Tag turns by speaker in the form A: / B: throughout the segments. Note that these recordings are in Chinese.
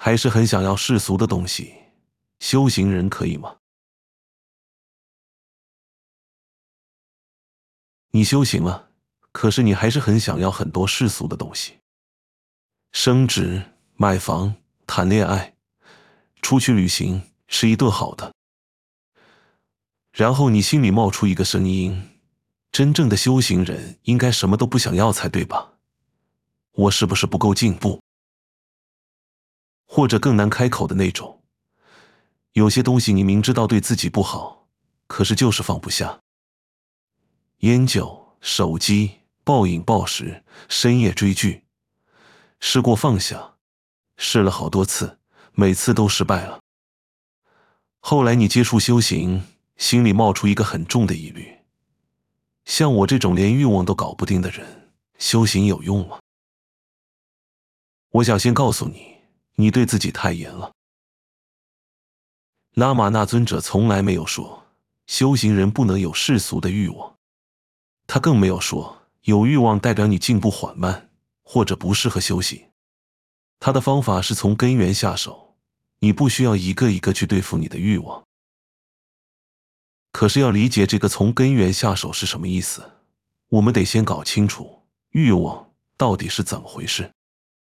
A: 还是很想要世俗的东西，修行人可以吗？你修行了，可是你还是很想要很多世俗的东西。升职、买房、谈恋爱、出去旅行，吃一顿好的。然后你心里冒出一个声音，真正的修行人应该什么都不想要才对吧？我是不是不够进步？或者更难开口的那种，有些东西你明知道对自己不好，可是就是放不下。烟酒、手机、暴饮暴食、深夜追剧，试过放下，试了好多次，每次都失败了。后来你接触修行，心里冒出一个很重的疑虑，像我这种连欲望都搞不定的人，修行有用吗？我想先告诉你，你对自己太严了。拉玛那尊者从来没有说修行人不能有世俗的欲望，他更没有说有欲望代表你进步缓慢或者不适合修行。他的方法是从根源下手，你不需要一个一个去对付你的欲望。可是要理解这个从根源下手是什么意思，我们得先搞清楚欲望到底是怎么回事。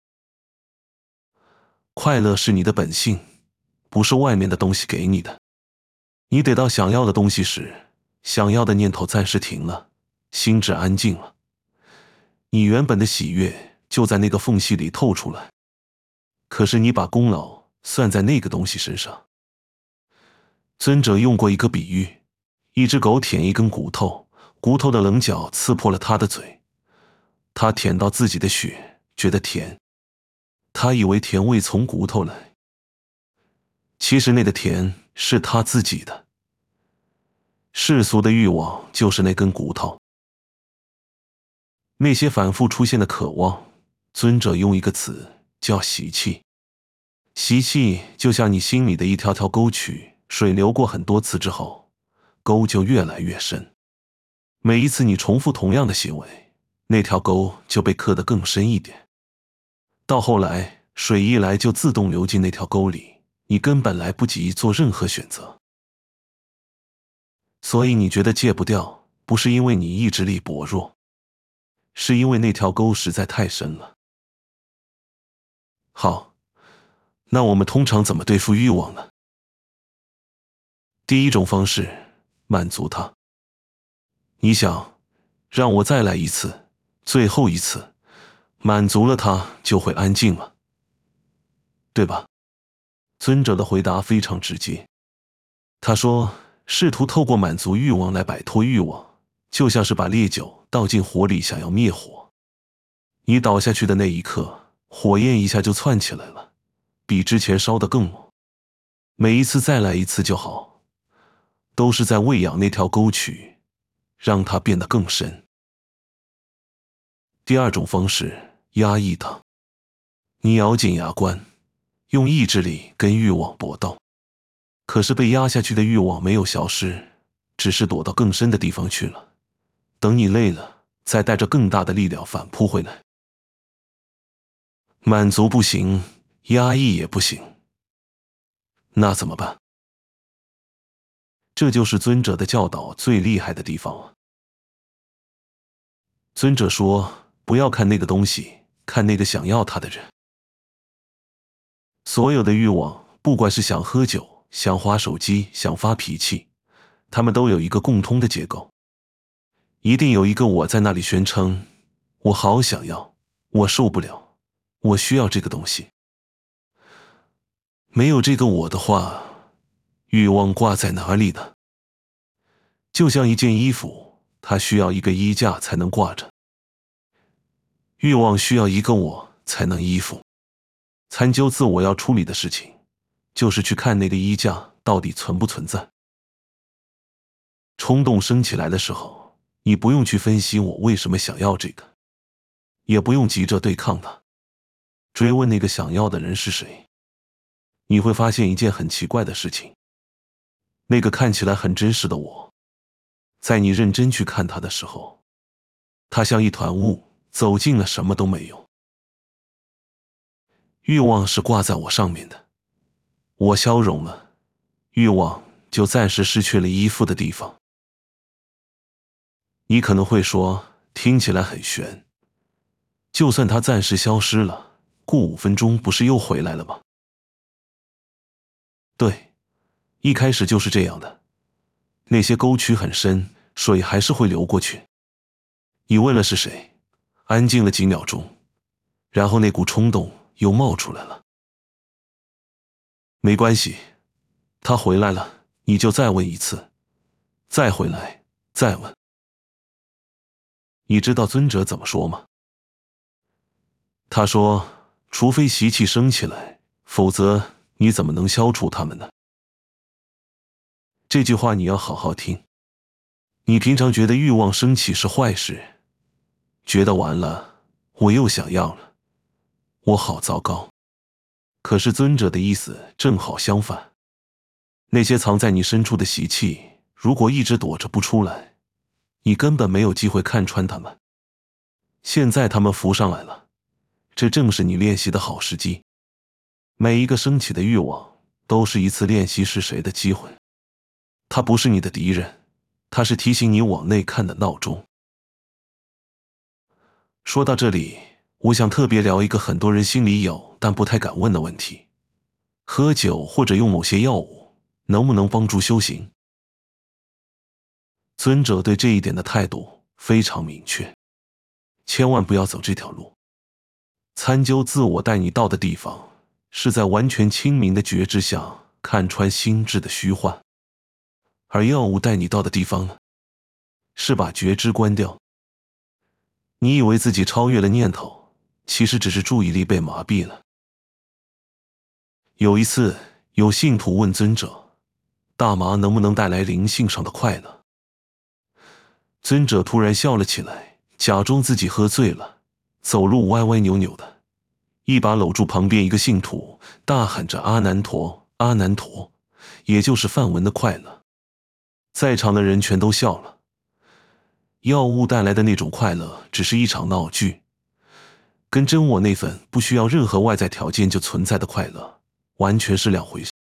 A: 快乐是你的本性，不是外面的东西给你的。你得到想要的东西时，想要的念头暂时停了，心智安静了，你原本的喜悦就在那个缝隙里透出来。可是你把功劳算在那个东西身上。尊者用过一个比喻，一只狗舔一根骨头，骨头的棱角刺破了它的嘴，它舔到自己的血，觉得甜，它以为甜味从骨头来，其实那个甜是它自己的。世俗的欲望就是那根骨头。那些反复出现的渴望，尊者用一个词叫习气。习气就像你心里的一条条沟渠，水流过很多次之后，沟就越来越深。每一次你重复同样的行为，那条沟就被刻得更深一点。到后来，水一来就自动流进那条沟里，你根本来不及做任何选择。所以你觉得戒不掉，不是因为你意志力薄弱，是因为那条沟实在太深了。好，那我们通常怎么对付欲望呢？第一种方式，满足它。你想，让我再来一次，最后一次，满足了它就会安静了，对吧？尊者的回答非常直接。他说，试图透过满足欲望来摆脱欲望，就像是把烈酒倒进火里想要灭火。你倒下去的那一刻，火焰一下就窜起来了，比之前烧得更猛。每一次再来一次就好，都是在喂养那条沟渠，让它变得更深。第二种方式，压抑它。你咬紧牙关，用意志力跟欲望搏斗。可是被压下去的欲望没有消失，只是躲到更深的地方去了。等你累了，再带着更大的力量反扑回来。满足不行，压抑也不行，那怎么办？这就是尊者的教导最厉害的地方了。尊者说，不要看那个东西，看那个想要它的人。所有的欲望，不管是想喝酒、想滑手机、想发脾气，他们都有一个共通的结构。一定有一个我在那里宣称，我好想要，我受不了，我需要这个东西。没有这个我的话，欲望挂在哪里呢？就像一件衣服，它需要一个衣架才能挂着。欲望需要一个我才能依附。参究自我要处理的事情，就是去看那个衣架到底存不存在。冲动升起来的时候，你不用去分析我为什么想要这个，也不用急着对抗它，追问那个想要的人是谁。你会发现一件很奇怪的事情，那个看起来很真实的我，在你认真去看它的时候，它像一团雾，走近了什么都没有。 欲望是挂在我上面的，我消融了，欲望就暂时失去了依附的地方。你可能会说，听起来很玄，就算它暂时消失了，过5分钟不是又回来了吗？对，一开始就是这样的，那些沟渠很深，水还是会流过去。你问了是谁，安静了几秒钟，然后那股冲动又冒出来了。没关系，他回来了，你就再问一次，再回来，再问。你知道尊者怎么说吗？他说，除非习气升起来，否则你怎么能消除它们呢？这句话你要好好听。你平常觉得欲望升起是坏事，觉得完了，我又想要了，我好糟糕。可是尊者的意思正好相反，那些藏在你深处的习气，如果一直躲着不出来，你根本没有机会看穿它们。现在它们浮上来了，这正是你练习的好时机。每一个升起的欲望，都是一次练习是谁的机会。它不是你的敌人，它是提醒你往内看的闹钟。说到这里，我想特别聊一个很多人心里有但不太敢问的问题：喝酒或者用某些药物能不能帮助修行？尊者对这一点的态度非常明确，千万不要走这条路。参究自我带你到的地方，是在完全清明的觉知下看穿心智的虚幻，而药物带你到的地方呢，是把觉知关掉。你以为自己超越了念头，其实只是注意力被麻痹了。有一次，有信徒问尊者，大麻能不能带来灵性上的快乐？尊者突然笑了起来，假装自己喝醉了，走路歪歪扭扭的，一把搂住旁边一个信徒，大喊着阿难陀，阿难陀，也就是梵文的快乐。在场的人全都笑了。药物带来的那种快乐只是一场闹剧，跟真我那份不需要任何外在条件就存在的快乐完全是两回事。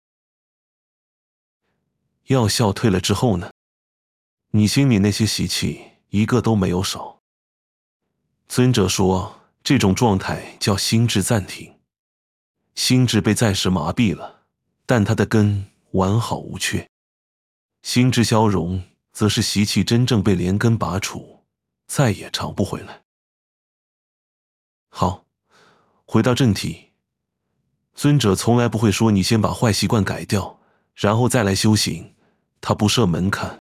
A: 药效退了之后呢，你心里那些习气一个都没有少。尊者说，这种状态叫心智暂停，心智被暂时麻痹了，但它的根完好无缺。心智消融，则是习气真正被连根拔除，再也长不回来。好，回到正题，尊者从来不会说你先把坏习惯改掉，然后再来修行，他不设门槛。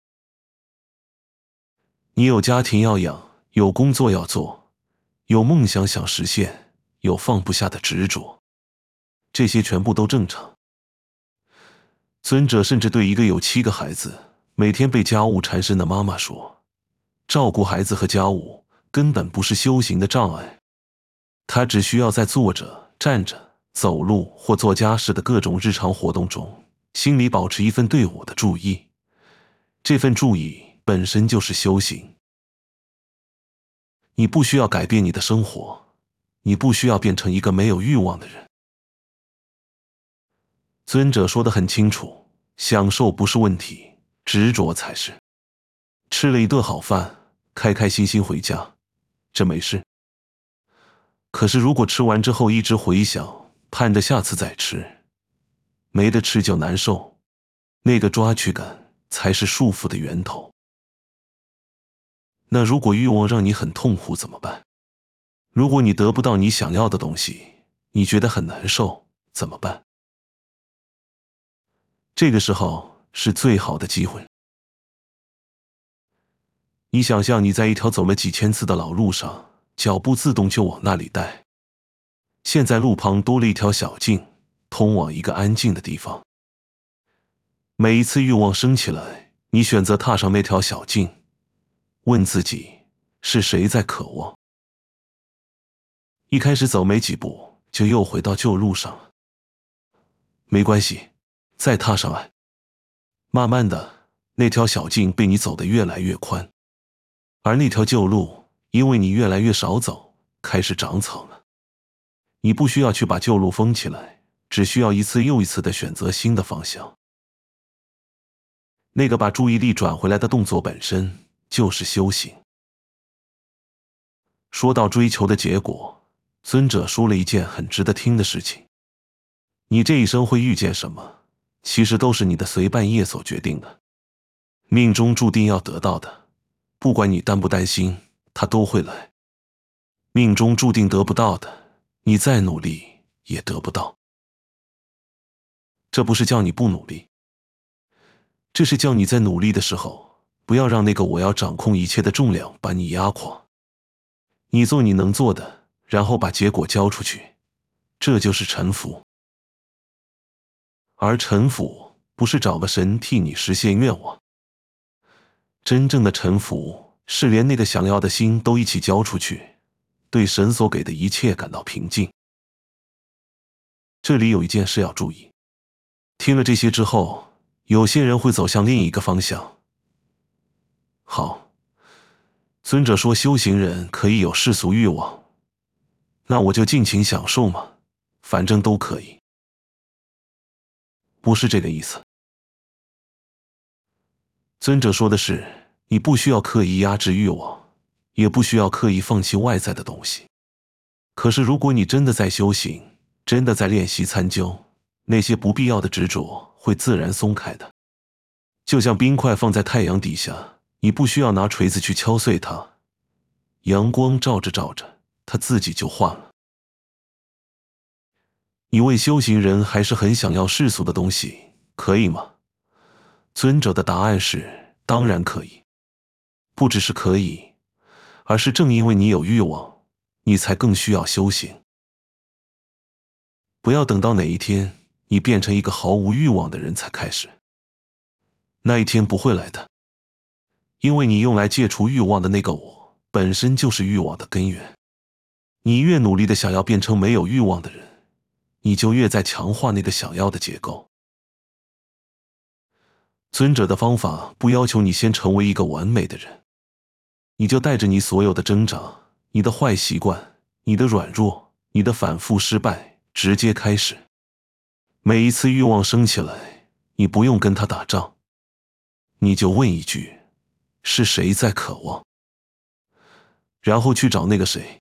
A: 你有家庭要养，有工作要做，有梦想想实现，有放不下的执着，这些全部都正常。尊者甚至对一个有7个孩子，每天被家务缠身的妈妈说，照顾孩子和家务根本不是修行的障碍，他只需要在坐着、站着、走路或做家事的各种日常活动中，心里保持一份对我的注意，这份注意本身就是修行。你不需要改变你的生活，你不需要变成一个没有欲望的人。尊者说得很清楚，享受不是问题，执着才是。吃了一顿好饭，开开心心回家，这没事。可是如果吃完之后一直回想，盼着下次再吃，没得吃就难受，那个抓取感才是束缚的源头。那如果欲望让你很痛苦怎么办？如果你得不到你想要的东西，你觉得很难受，怎么办？这个时候是最好的机会。你想象你在一条走了几千次的老路上，脚步自动就往那里带。现在路旁多了一条小径，通往一个安静的地方。每一次欲望升起来，你选择踏上那条小径，问自己，是谁在渴望？一开始走没几步，就又回到旧路上了。没关系，再踏上来。慢慢的，那条小径被你走得越来越宽，而那条旧路，因为你越来越少走，开始长草了。 你不需要去把旧路封起来，只需要一次又一次地选择新的方向。那个把注意力转回来的动作本身就是修行。说到追求的结果，尊者说了一件很值得听的事情。你这一生会遇见什么，其实都是你的随伴业所决定的。命中注定要得到的，不管你担不担心，它都会来。命中注定得不到的，你再努力也得不到。这不是叫你不努力，这是叫你在努力的时候，不要让那个我要掌控一切的重量把你压垮。你做你能做的，然后把结果交出去，这就是臣服。而臣服不是找个神替你实现愿望，真正的臣服是连那个想要的心都一起交出去，对神所给的一切感到平静。这里有一件事要注意，听了这些之后，有些人会走向另一个方向。好，尊者说修行人可以有世俗欲望，那我就尽情享受嘛，反正都可以。不是这个意思。尊者说的是，你不需要刻意压制欲望，也不需要刻意放弃外在的东西。可是如果你真的在修行，真的在练习参究，那些不必要的执着会自然松开的。就像冰块放在太阳底下，你不需要拿锤子去敲碎它，阳光照着照着，它自己就化了。一位修行人还是很想要世俗的东西，可以吗？尊者的答案是，当然可以。不只是可以，而是正因为你有欲望，你才更需要修行。不要等到哪一天你变成一个毫无欲望的人才开始，那一天不会来的。因为你用来戒除欲望的那个我，本身就是欲望的根源。你越努力的想要变成没有欲望的人，你就越在强化那个想要的结构。尊者的方法不要求你先成为一个完美的人，你就带着你所有的挣扎，你的坏习惯，你的软弱，你的反复失败，直接开始。每一次欲望升起来，你不用跟他打仗，你就问一句，是谁在渴望？然后去找那个谁。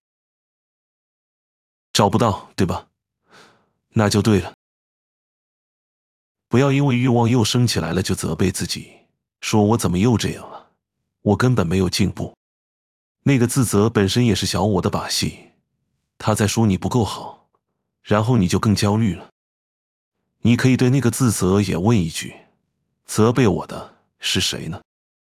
A: 找不到，对吧？那就对了。不要因为欲望又升起来了就责备自己，说我怎么又这样了？我根本没有进步。那个自责本身也是小我的把戏，他在说你不够好，然后你就更焦虑了。你可以对那个自责也问一句，责备我的是谁呢？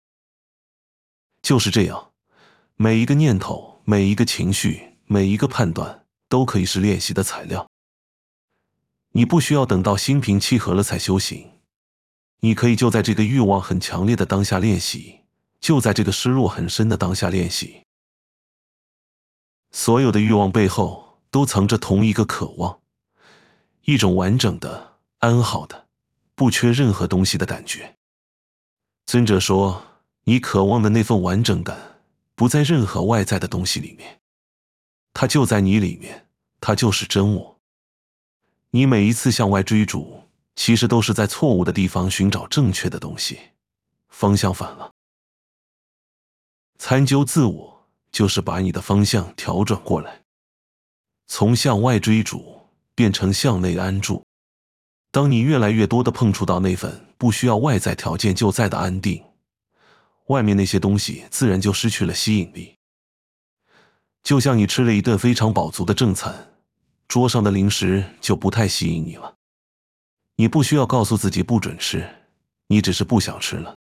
A: 就是这样，每一个念头，每一个情绪，每一个判断，都可以是练习的材料。你不需要等到心平气和了才修行，你可以就在这个欲望很强烈的当下练习，就在这个失落很深的当下练习。所有的欲望背后都藏着同一个渴望，一种完整的、安好的、不缺任何东西的感觉。尊者说，你渴望的那份完整感，不在任何外在的东西里面，它就在你里面，它就是真我。你每一次向外追逐，其实都是在错误的地方寻找正确的东西，方向反了。参究自我，就是把你的方向调转过来，从向外追逐变成向内安住。当你越来越多地碰触到那份不需要外在条件就在的安定，外面那些东西自然就失去了吸引力。就像你吃了一顿非常饱足的正餐，桌上的零食就不太吸引你了。你不需要告诉自己不准吃，你只是不想吃了。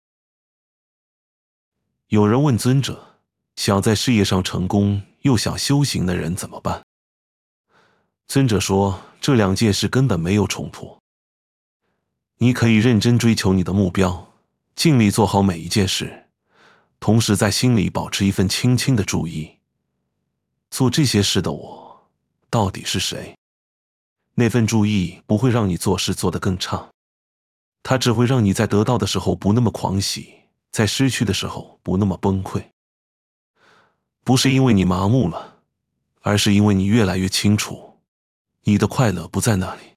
A: 有人问尊者，想在事业上成功又想修行的人怎么办？尊者说，这两件事根本没有冲突。你可以认真追求你的目标，尽力做好每一件事，同时在心里保持一份轻轻的注意。做这些事的我，到底是谁？那份注意不会让你做事做得更差，它只会让你在得到的时候不那么狂喜，在失去的时候不那么崩溃。不是因为你麻木了，而是因为你越来越清楚， 你的快乐不在那里。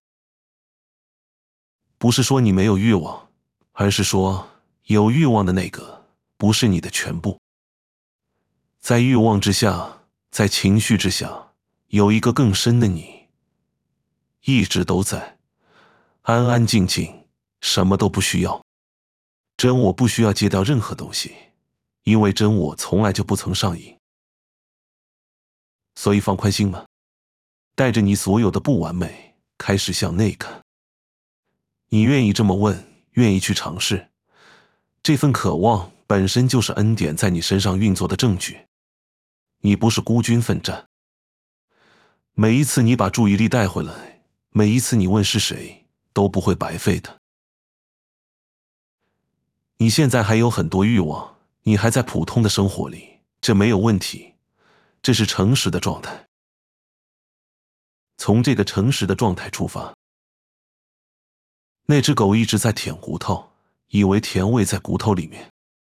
A: 不是说你没有欲望，而是说有欲望的那个不是你的全部。在欲望之下，在情绪之下，有一个更深的你，一直都在，安安静静，什么都不需要。真我不需要戒掉任何东西，因为真我从来就不曾上瘾。所以放宽心吧，带着你所有的不完美，开始向内看。你愿意这么问，愿意去尝试，这份渴望本身就是恩典在你身上运作的证据。你不是孤军奋战。每一次你把注意力带回来，每一次你问是谁，都不会白费的。你现在还有很多欲望，你还在普通的生活里，这没有问题，这是诚实的状态。从这个诚实的状态出发，那只狗一直在舔骨头，以为甜味在骨头里面。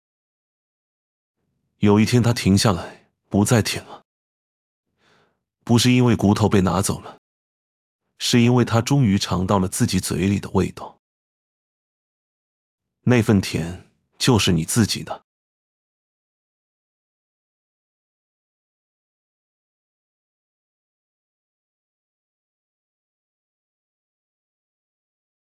A: 有一天它停下来，不再舔了。不是因为骨头被拿走了，是因为它终于尝到了自己嘴里的味道。那份甜就是你自己的。